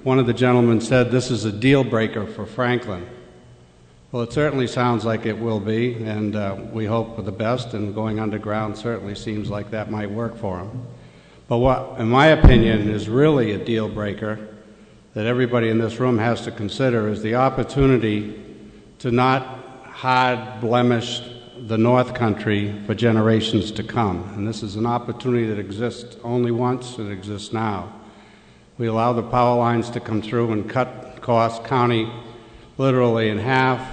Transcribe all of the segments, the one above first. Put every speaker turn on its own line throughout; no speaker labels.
one of the gentlemen said this is a deal breaker for Franklin. Well, it certainly sounds like it will be, and we hope for the best, and going underground certainly seems like that might work for them. But what, in my opinion, is really a deal breaker that everybody in this room has to consider is the opportunity to not hard blemish the North Country for generations to come. And this is an opportunity that exists only once, it exists now. We allow the power lines to come through and cut Cass County literally in half.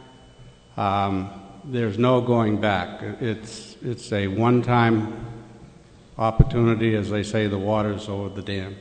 There's no going back. It's a one-time opportunity, as they say, the water's over the dam.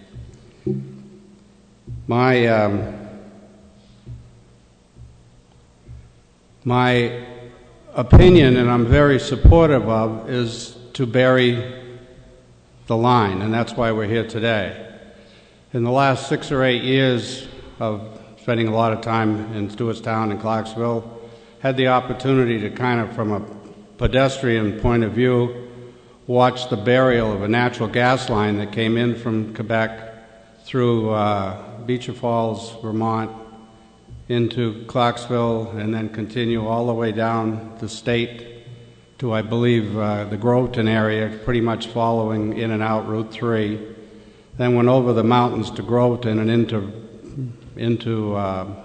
My opinion, and I'm very supportive of, is to bury the line, and that's why we're here today. In the last 6 or 8 years of spending a lot of time in Stewartstown and Clarksville, had the opportunity to kind of, from a pedestrian point of view, watch the burial of a natural gas line that came in from Quebec through Beecher Falls, Vermont, into Clarksville, and then continue all the way down the state to, I believe, the Groveton area, pretty much following in and out Route 3. Then went over the mountains to Groveton and into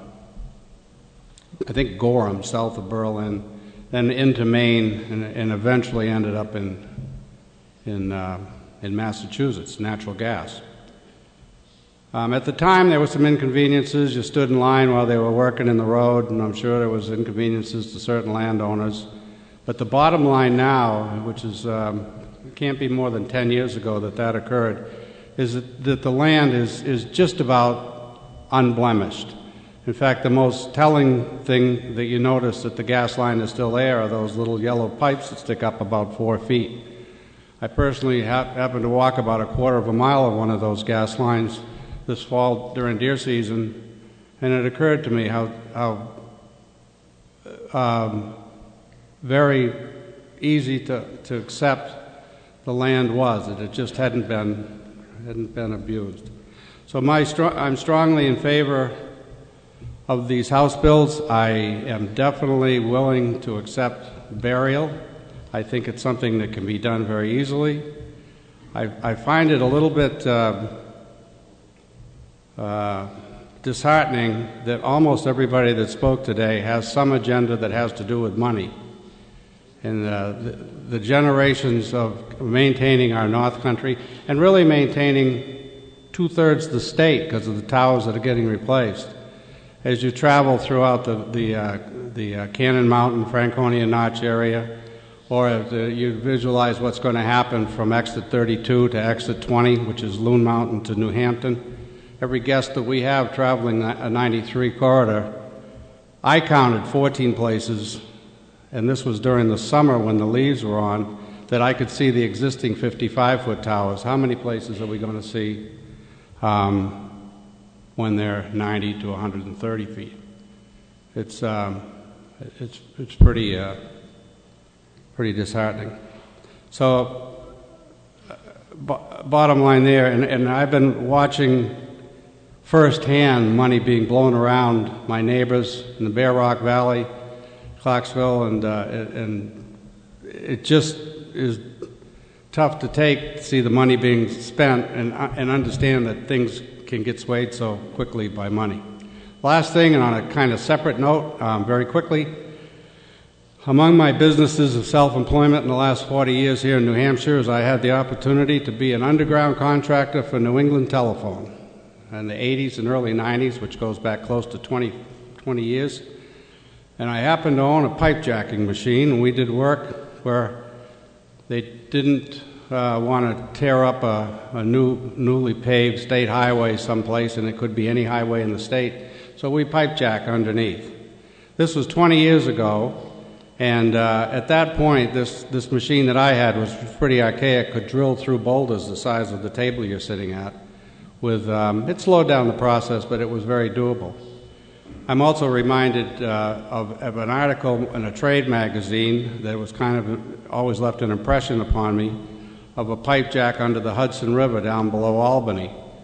I think Gorham, south of Berlin, then into Maine, and eventually ended up in Massachusetts, natural gas. At the time, there were some inconveniences. You stood in line while they were working in the road, and I'm sure there was inconveniences to certain landowners. But the bottom line now, which is it can't be more than 10 years ago that occurred, is that the land is just about unblemished. In fact, the most telling thing that you notice that the gas line is still there are those little yellow pipes that stick up about 4 feet. I personally happened to walk about a quarter of a mile of one of those gas lines this fall during deer season, and it occurred to me how very easy to accept the land was, that it just hadn't been abused. So I'm strongly in favor of these House bills. I am definitely willing to accept burial. I think it's something that can be done very easily. I find it a little bit disheartening that almost everybody that spoke today has some agenda that has to do with money. And the generations of maintaining our North Country and really maintaining 2/3 of the state because of the towers that are getting replaced. As you travel throughout the Cannon Mountain, Franconia Notch area, or if you visualize what's going to happen from exit 32 to exit 20, which is Loon Mountain to New Hampton, every guest that we have traveling a 93 corridor, I counted 14 places, and this was during the summer when the leaves were on, that I could see the existing 55-foot towers. How many places are we going to see when they're 90 to 130 feet? It's pretty disheartening. So, bottom line there, and I've been watching firsthand money being blown around my neighbors in the Bear Rock Valley, Clarksville, and it just is tough to see the money being spent and understand that things can get swayed so quickly by money. Last thing, and on a kind of separate note, very quickly, among my businesses of self-employment in the last 40 years here in New Hampshire is I had the opportunity to be an underground contractor for New England Telephone in the 80s and early 90s, which goes back close to 20 years. And I happened to own a pipe jacking machine, and we did work where they didn't want to tear up a newly paved state highway someplace, and it could be any highway in the state. So we pipe jack underneath. This was 20 years ago, and at that point, this machine that I had was pretty archaic, could drill through boulders the size of the table you're sitting at. It slowed down the process, but it was very doable. I'm also reminded of an article in a trade magazine that was kind of always left an impression upon me of a pipe jack under the Hudson River down below Albany.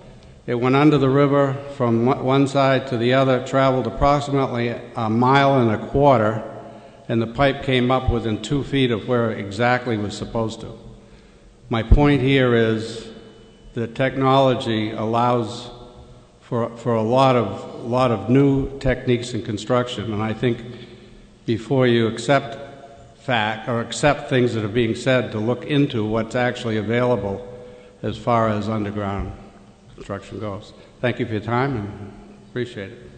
It went under the river from one side to the other, traveled approximately 1.25 miles, and the pipe came up within 2 feet of where it exactly was supposed to. My point here is that technology allows for a lot of new techniques in construction, and I think before you accept things that are being said, to look into what's actually available as far as underground construction goes. Thank you for your time, and appreciate it.